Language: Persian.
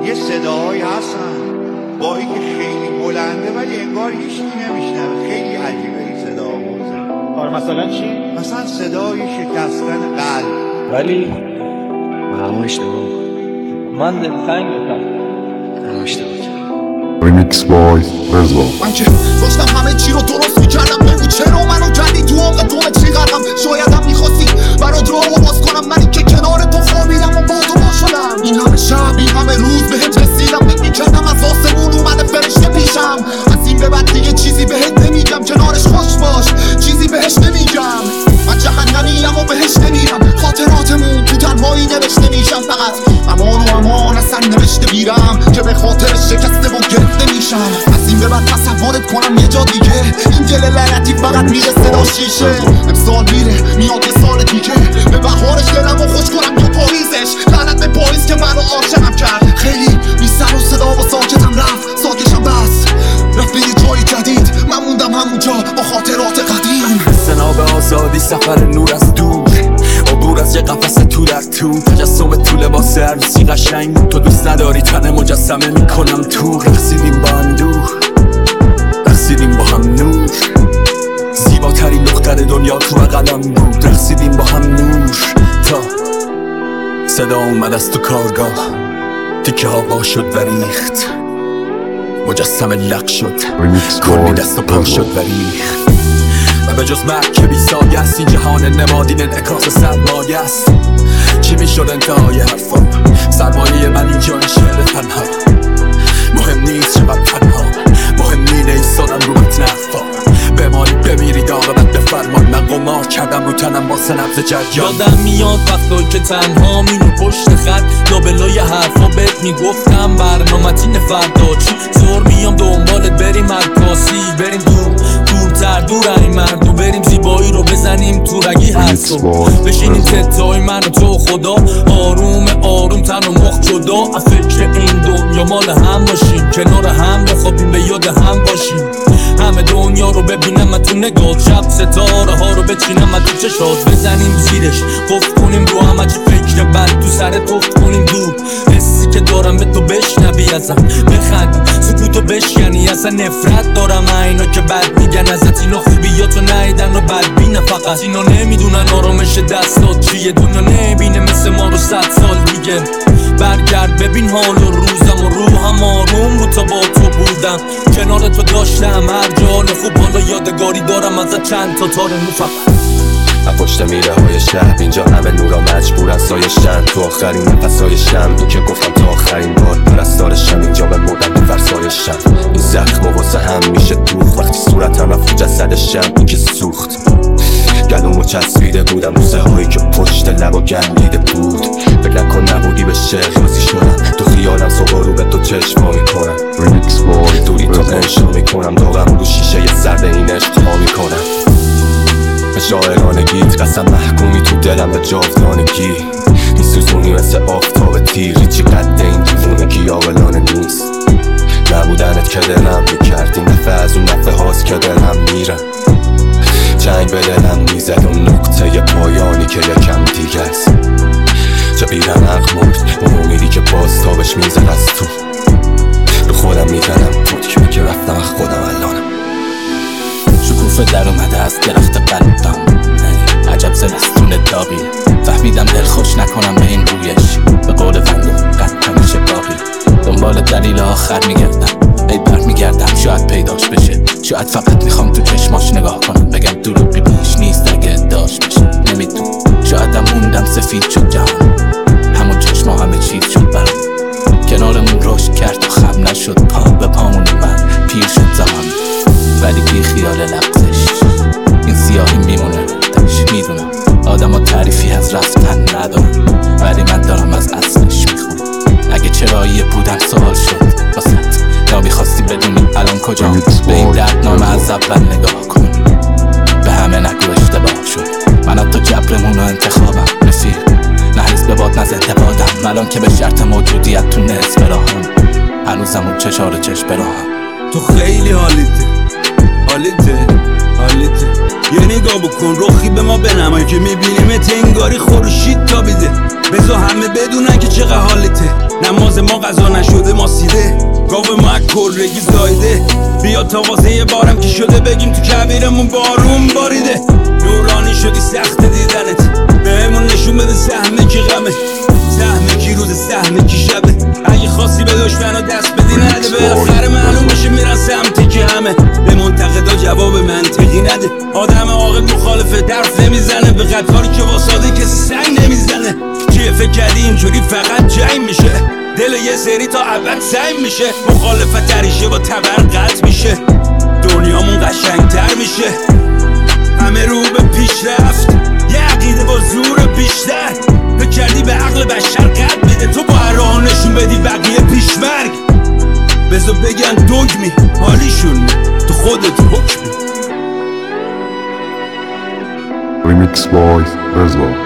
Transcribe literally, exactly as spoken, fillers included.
یه صداهایی هستن با اینکه خیلی بلنده ولی انگار هیچ کی نمیشنوه. خیلی عجیبه این صدا آموزه. آره مثلا چی؟ مثلا صدای شکستن قلب. ولی همه اشتباه من دلتنگ بودم. همه اشتباه کردم. Remix boy رضا. من که داشتم همه چی رو درست میکردم، بگو چرا منو کردی تو عمق تو چی قدم. شایدم میخواستی برات راهو باز کنم، منی که کنار تو خوابیدم و با تو با شدم. این همه شب این همه روز بهت رسیدم، فکر میکردم از آسمون اومده فرشته پیشم. از این به بعد دیگه چیزی بهت نمیگم، کنارش خوش باش چیزی بهش نمیگم. من جهنمیم و بهش نمیرم، خاطراتمون تو تنهایی نوشته میشم. فقط امان و امان اصلا نوشته بیرم که به خاطرش شکسته و گرفته میشم. از این به بعد تصورت کنم یه جا دیگه، این دل لعنتی فقط میره صدا شیشه. امسال میره میاد یه سال دیگه، به بهارش دلم و خوش کنم تو پاییزش. لعنت به پاییز که منو عاشقم کرد. خیلی بی سر و صدا و ساکتم رفت، ساکشم بس رفت به یه جای جدید. من موندم همونجا با خاطرات قدیم. سناب آزادی سفر نور از دور، عبور از یه قفس تو در تو. تجسم تو لباس عروسی قشنگ، تو دوست نداری تن مجسمه میکنم تو. رقصیدیم با اندوه، رقصیدیم با هم نور. زیباترین دختر دنیا تو بغلم بود. رقصیدیم با هم نور تا صدا اومد از تو کارگاه. تیکه ها با شد و ریخت، مجسمه لق شد، کلی دست و پا شد و ریخت. و به جز مرگ که بی سایه است، این جهان نمادین انعکاس سرمایه است. چی میشد انتهای حرفا؟ سرمایه من اینجا این شعر تنها. مهم نیست چقدر تنها، مهم نینه ایستادم رو متن حرفا. بمانی بمیری داغمت به فرمان، من قمار کردم رو تنم واسه نبض جریان. یادم میاد وقتایی که تنها مینو پشت خط لابلای حرفا بهت میگفتم برنامتی فردا چی. زور میام دنبالت بریم عکاسی، بریم دور دورتر دور این مرد و بریم زیبایی رو بزنیم تو رگی هر صبح. بشینیم تتای من و تو خدا، آروم آروم تن و مخ جدا. فکر این دنیا مال هم باشیم، کنار هم بخوابیم به یاد هم باشیم. همه دنیا رو ببینم من تو نگاه، شب ستاره ها رو بچینم من تو چشات. بزنیم زیرش قفل کنیم رو همه چه فکر بد تو سر توفت کنیم دور. حسی که دارم به تو بشنوی ازم بخند، سکوتو بشکنی. اصلا نفرت دارم اینا که بد میگن ازت، اینا خوبیاتو نیدن و بد بینه. فقط اینا نمیدونن آرامش دستات چیه، دنیا نبینه مثل ما رو صد سال دیگه. برگرد ببین حال و روزم و روحم آروم رو تا با تو بودم. کنار تو داشتم هر جال خوب، حالا یادگاری دارم ازت چند تا تار نو. فقط پشت میره های شهر اینجا همه نورا مجبورن سایشتن. تو آخرین نفسای شم تو که گفتم تا آخرین بار پرستارشم، اینجا به مردم تو فرسایشم. این زخم و واسه هم میشه دوخ، وقتی صورتم رفت جسدشم این که سوخت. گلومو چسبیده بودم روزه هایی که پشت لبا گندیده بود. فکر نکن نبودی به شهر رازی شدم، تو خیالم صبح رو به تو چشما میکنم. دوری تو انشا میکنم، داغم رو شیشه یه سرد این عشق ها میکنم. به شاعرانگیت قسم محکومی تو دلم به جاودانگی. میسوزونی مثل آفتاب تیر، هیچی قد این دیوونگی عاقلانه نیست. نبودنت که دلم میکرد، این دفعه از اون دفعه هاست که دلم میره. جنگ به دلم میزد اون نقطه پایانی که یکم دیگه است. چه بیرمق مرد اون امیدی که باز تابش میزد از تو. به خودم میزنم پتکمه که رفتم از خودم الانم. شکوفه در اومده از درخت قلبم، عجب زمستون داغی. فهمیدم دل خوش نکنم به این رویش، به قول فندم قد همیشه باقی. دنبال دلیل آخر میگردم، ای بر میگردم شاید پیداش بشه. شاید فقط میخوام تو چشماش نگاه کنم، بگم دروغی بیش نیست اگه ادعاش بشه. نمیدونم شایدم موندم سفید شد جهان، همون چشما همه چیز شد برام. کنارمون رشد کرد و خم نشد، پا به پامون من پیر شد زمان. ولی بی خیال لغزش این سیاهی میمونه دش. میدونم آدم ها تعریفی از رفتن ندارم، ولی من دارم از اصلش میخونم. اگه چرایی بودم سوال شد واسط، یا میخواستی بدونی الان کجام. به این دردنامه از اول نگاه کن، به همه نگو اشتباه شد. من حتی جبرمون و انتخابم رفیق، نه حس به باد نز انتقادم. الان که به شرط موجودیت تو نصف راهم، هنوزم اون چشار چشم براهم. تو خیلی حالیده حالیده حالیده یه نگاه بکن رخی به ما بنمای که میبینیمت انگاری خورشید تابیده. بذار همه بدونن که چقدر حالته. نماز ما قضا نشده ما سیده، گاو ما کلرگی زایده. بیا تا واسه یه بارم که شده بگیم تو کبیرمون بارون باریده. نورانی شدی سخت دیدنت، بهمون نشون بده سهمه کی غمه، سهمه کی روز سهمه کی شبه. اگه خواستی به دشمنو دست بدی نده، بالاخره معلوم میشه میرن سمتی که همه. به منتقدا جواب منطقی نده، آدم عاقل مخالف درف نمیزنه. به قطاری که واساده کسی سنگ نمیزنه. چیه فکر کردی اینجوری فقط جنگ میشه؟ دل یه سری تا ابد سنگ میشه. مخالفت تریشه با تبر قطع میشه، دنیامون قشنگتر میشه. همه رو به پیشرفت، یه عقیده با زور بیشتر. فکر کردی به عقل بشر قد میده، تو با هر راه نشون بدی بقیه پیشمرگ. بذار بگن دگمی حالیشون، تو خودت حکمی. Remix by Rezva.